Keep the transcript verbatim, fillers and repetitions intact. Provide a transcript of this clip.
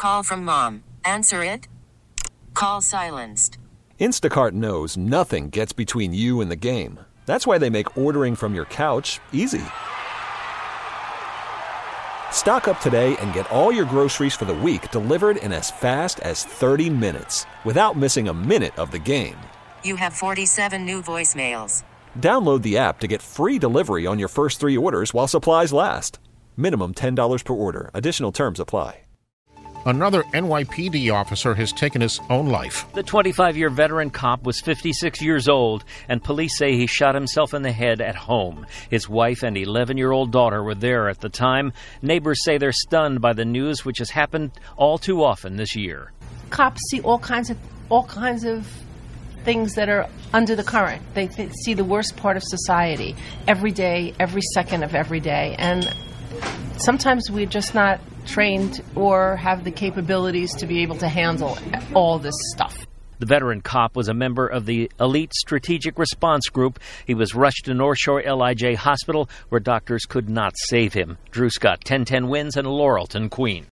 call from mom. Answer it. Call silenced. Instacart knows nothing gets between you and the game. That's why they make ordering from your couch easy. Stock up today and get all your groceries for the week delivered in as fast as thirty minutes without missing a minute of the game. You have forty-seven new voicemails. Download the app to get free delivery on your first three orders while supplies last. Minimum ten dollars per order. Additional terms apply. Another N Y P D officer has taken his own life. The twenty-five-year veteran cop was fifty-six years old, and police say he shot himself in the head at home. His wife and eleven-year-old daughter were there at the time. Neighbors say they're stunned by the news, which has happened all too often this year. Cops see all kinds of all kinds of things that are under the current. They, they see the worst part of society every day, every second of every day, and sometimes we're just not trained or have the capabilities to be able to handle all this stuff. The veteran cop was a member of the elite strategic response group. He was rushed to North Shore L I J Hospital, where doctors could not save him. Drew Scott, ten ten Wins, and Laurelton, Queen.